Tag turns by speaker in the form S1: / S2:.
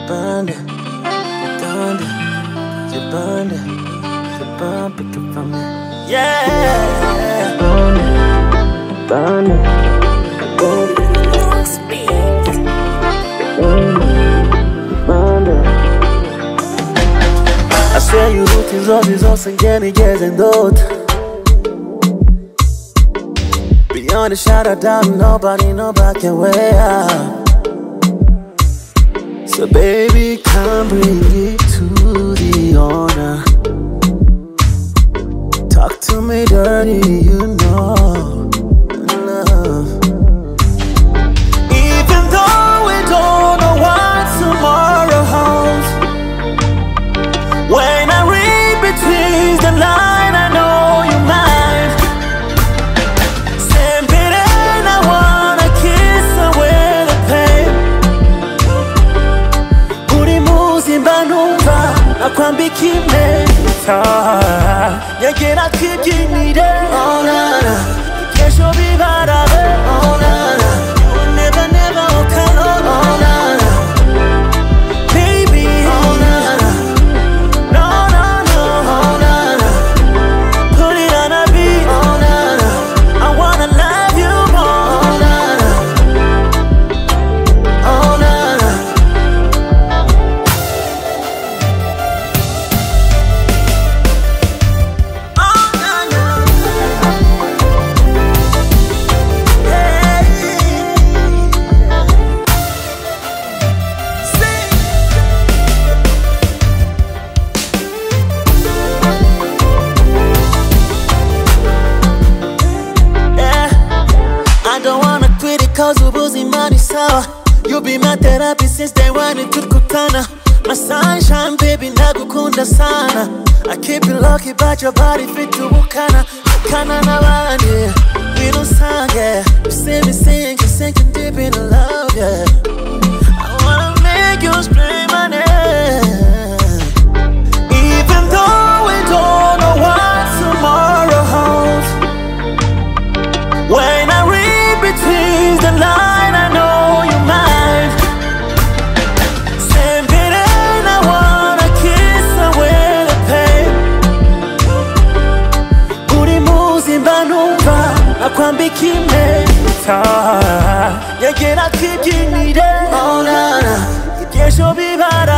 S1: burned it, you done it, you burned it, you burned it from me. Yeah, burned it, burned it, burned it, burned it. I swear you rutin zodi zosengeni gezendot. Beyond the shadow down, nobody can way out. So baby, come bring it to the honor. Talk to me dirty, you know, love. Even though we don't know what tomorrow holds, when I read between the lines, I know you're mine. Same bit and I wanna kiss away the pain. 우리 무슨 반응과 나ความ비키메타 얘기나 그긴 일에 Oh na na 계속 비바라베 Oh na na Never never walk alone Oh na na Baby Oh na na No no no Oh na na Put it on a beat Oh na na I wanna love you more Oh na na Oh na na Cause you busy money sour. You be my therapy since day one in tukutana. My sunshine baby nakukunda sana. I keep you lucky but your body fit to bukana. Kana na wani we don't sing yeah. You see me sing, you sinking deep in love yeah. I wanna make you scream my name. Even though we don't know what tomorrow holds, when I read between the line, I know you're mine. Same bit and I wanna kiss away the pain. 우리 무슨 반응과 나ความ비키메타 얘기나 그긴 일에 Oh na na 계속 비바라